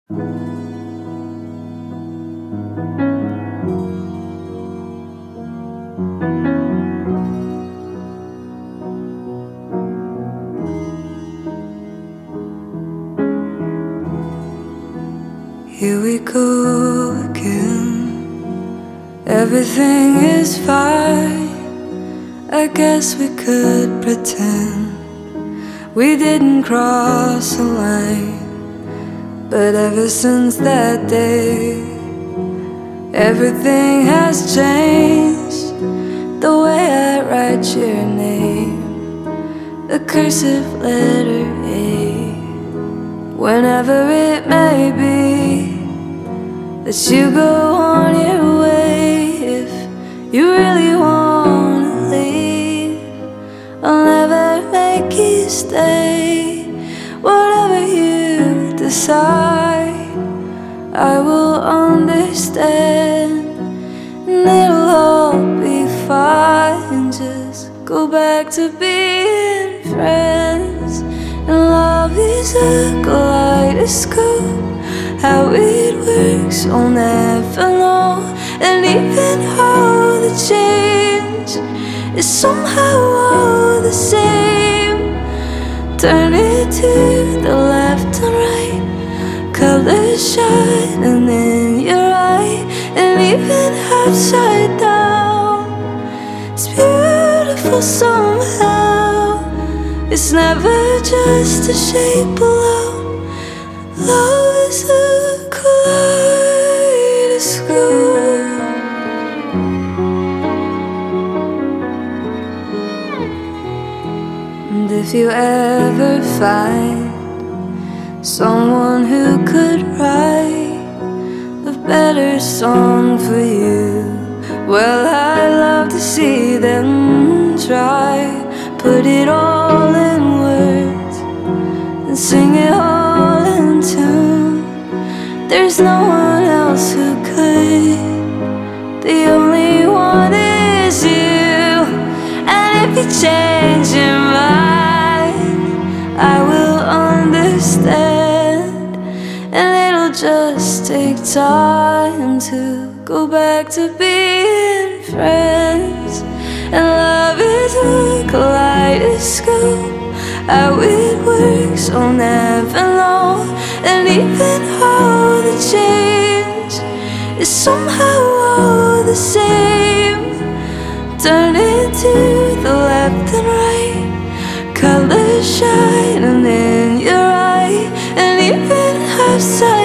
Here we go again. Everything is fine. I guess we could pretend we didn't cross a line. But ever since that day, everything has changed. The way I write your name, the cursive letter A. Whenever it may be that you go on your way, if you really wanna leave, I'll never make you stay. Whatever you decide, I will understand, and it'll all be fine. Just go back to being friends. And love is a kaleidoscope. How it works, I'll never know. And even how the change is somehow all the same. Turn it to the left and right, colors shining in your eye. And even upside down, it's beautiful somehow. It's never just a shape alone. Love is a kaleidoscope. And if you ever find someone who could write a better song for you, well, I'd love to see them try. Put it all in words and sing it all in tune. There's no one else who could. The only one is you. And if you change your mind, I will understand. And it'll just take time to go back to being friends. And love is a kaleidoscope. How it works, I'll never know. And even how the change is somehow all the same. Turn it to the left and right, colors shining in your eye. And even upside